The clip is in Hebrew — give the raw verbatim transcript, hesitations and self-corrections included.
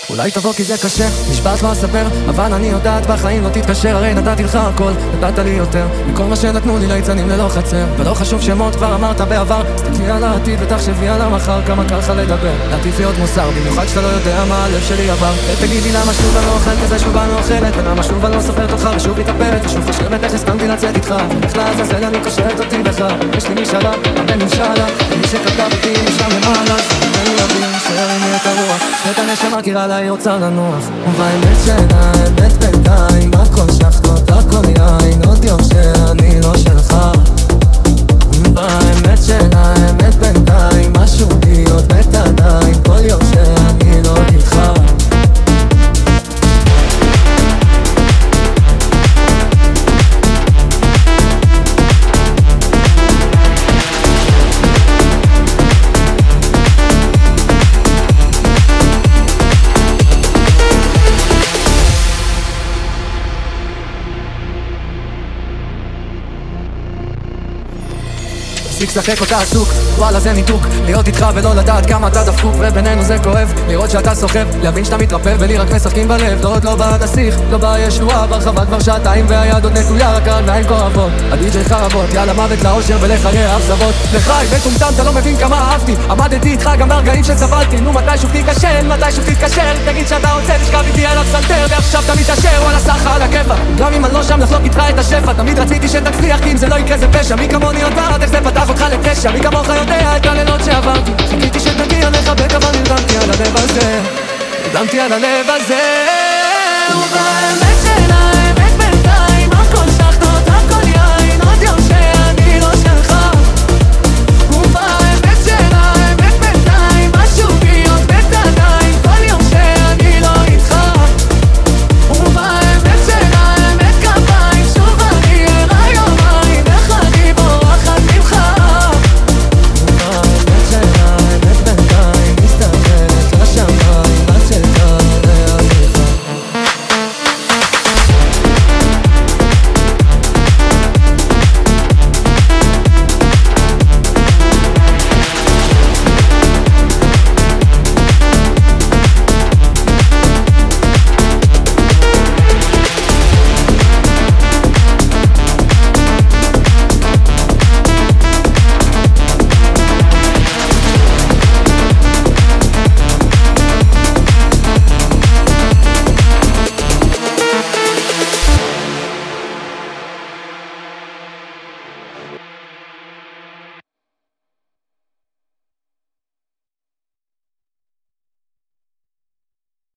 אולי תבוא כי זה קשה, נשבעת לא אספר, אבל אני יודעת בחיים לא תתקשר, הרי נתתי לך הכל, נתת לי יותר מכל מה שנתנו לי ליצנים ללא חצר. ולא חשוב שמות, כבר אמרת בעבר, תסתכלי על העתיד ותחשבי על המחר, כמה קל לך לדבר, להטיף לי עוד מוסר, במיוחד שאתה לא יודע מה הלב שלי עבר. ותגידי למה שוב אני לא אוכל כזה שוב אני לא אוכלת, ולמה שוב אני לא סופרת אותך ושוב מתאפרת, ושוב חושבת איך הסכמתי לצאת איתך, איך לעזאזל אני קושרת אותי בך. יש לי משאלה, הבן נמשלה, ומי שכתב אותי משם למעלה, אני אבין שהרימי את הרוח, שאת הנשמה קירה לה היא רוצה לנוח. ובאמת שלה, האמת בינתיים, הכל שחטות, הכל יין, עוד יום שאני לא שלך. ובאמת שלה, האמת בינתיים, משהו לי עוד בית עדיין, כל יום שאני לא איתך. תפסיק לשחק אותה עסוק, וואלה זה ניתוק, להיות איתך ולא לדעת כמה אתה דפוק, ובינינו זה כואב, לראות שאתה סוחב, להבין שאתה מתרפב ולי רק משחקים בלב. עוד לא בא הנסיך, לא בא ישועה, ברחבה כבר שעתיים והיד עוד נטויה, רק העיניים כואבות, הדי-ג'יי חרבות, יאללה מוות לאושר ולחיי האכזבות. לחי מטומטם, אתה לא מבין כמה אהבתי, עמדתי איתך גם ברגעים שסבלתי. נו מתי שוב תיכשל, מתי שוב תתקשר, תגיד שאתה רוצה לשכב איתי על הפסנתר, ועכשיו אתה מתעשר, וואלה סחה על הכיפה, גם אם אני לא שם לחלוק איתך את השפע. תמיד רציתי שתצליח, כי אם זה לא יקרה זה פשע, מי כמוני יודעת איך זה פתח אותך לפשע, מי כמוך יודע את הלילות שעברתי, חיכיתי שתגיע לחבק אבל נרדמתי על הלב הזה, נרדמתי על הלב הזה. ובאמת שלה